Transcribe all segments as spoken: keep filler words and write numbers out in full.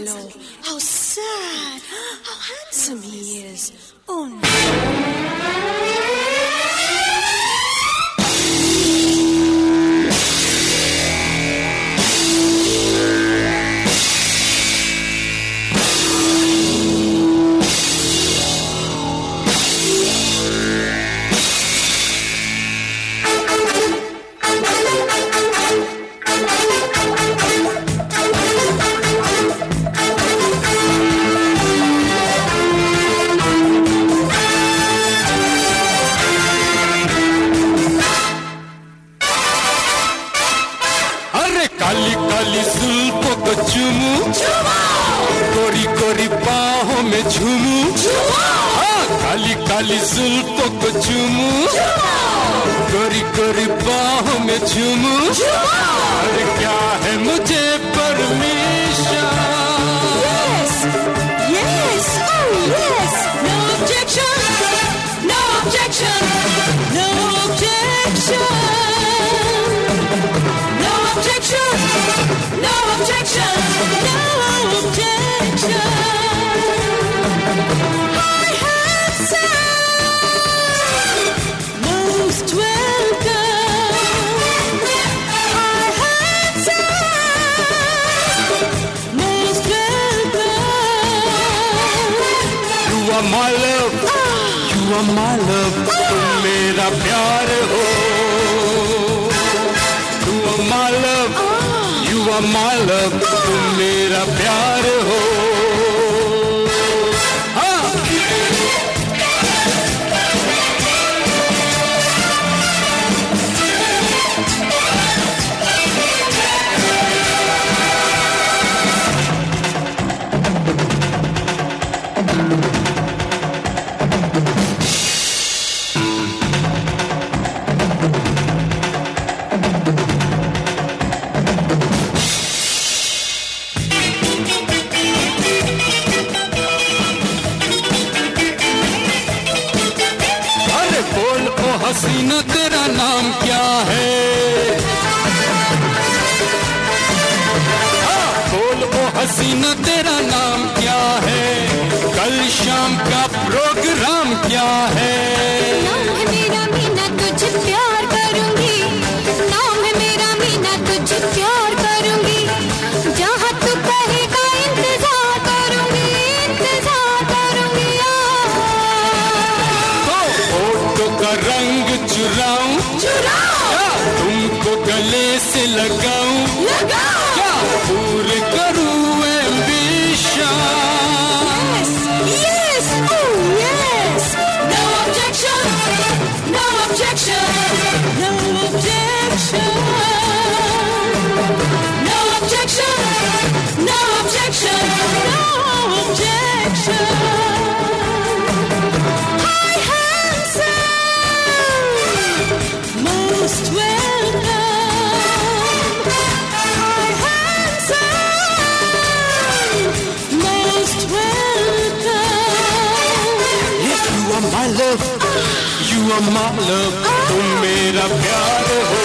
Piénsalo. How sad. How handsome he is. Oh no. Kali Kali जुल्फों को चूमू, गोरी गोरी बाहों में झूमू, हाँ काली काली जुल्फों को चूमू, गोरी गोरी बाहों में झूमू, अरे क्या है मुझे permission? Yes, yes, oh yes. No objection, no objection, no objection. No objection, no objection, no objection. Hi, handsome, most welcome. Hi, handsome, most welcome. You are my love, you are my love, तुम मेरा प्यार हो. You are my love, you are my love, तुम मेरा प्यार हो. हाँ. हसीना तेरा नाम क्या है? हाँ, बोल ओ हसीना तेरा नाम क्या है? कल शाम का प्रोग्राम क्या है? नाम है मेरा मीना, तुझे प्यार करूंगी. नाम है मेरा मीना, तुझे प्यार करूंगी. जहाँ तू कहेगा इंतजार करूंगी, इंतजार करूंगी. फोटो का रंग चुराऊं, चुराऊं, तुमको गले से लगाऊं, लगाऊं, क्या पूरे करूं ambition? Yes, yes, oh yes. No objection, no objection, no objection, no objection, no objection, no objection. Hi, handsome, most welcome. Hi, handsome, most welcome. Yes, you are my love, you are my love, तुम मेरा प्यार हो.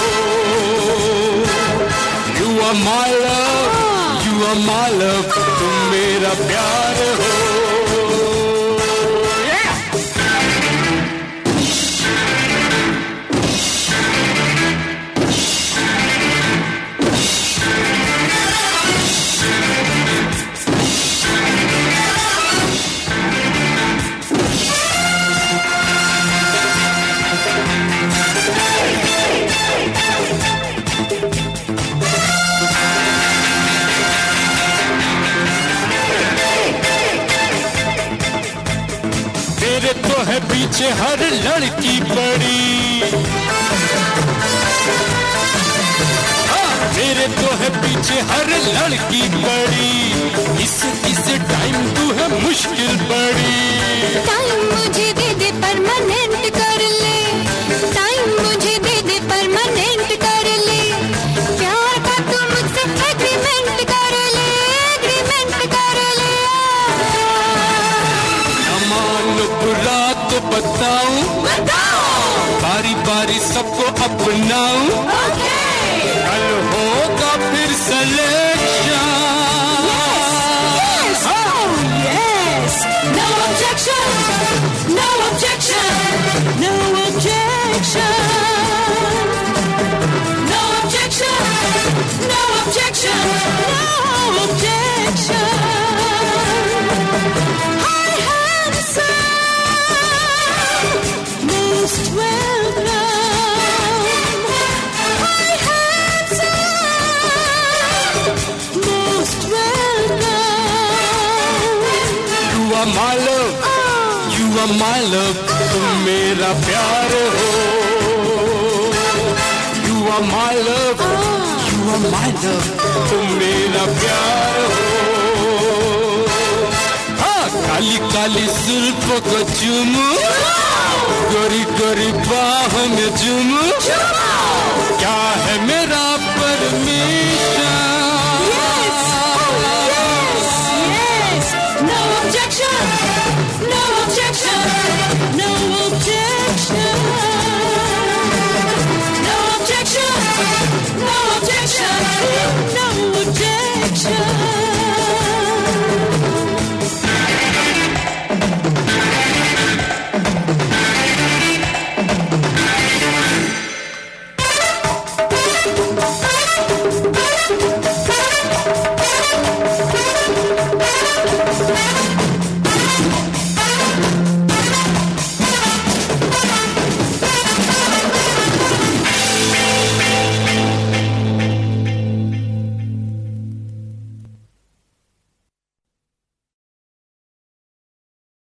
You are my love, you are my love, तुम मेरा प्यार हो. तेरे तो है पीछे हर लड़की पड़ी, हाँ तेरे तो है पीछे हर लड़की पड़ी. इस इस टाइम तू है मुश्किल पड़ी. टाइम मुझे दे दे परमानेंट कर ले. टाइम मुझे दे दे परमानेंट कर ले. प्यार का तू मुझसे एग्रीमेंट कर ले, एग्रीमेंट कर ले. मान बुरा तो बताऊं, बताऊं, बारी बारी सबको अपनाऊं. कल होगा फिर selection. objection. No objection. No objection. No objection. Hi, handsome. Most welcome. Hi, handsome. Most welcome. You are my love, you are my love, तुम मेरा प्यार हो. You are my love, you are my love, तुम मेरा प्यार हो. हाँ, काली काली जुल्फों को चूमूं, गोरी गोरी बाहों में चूमूं.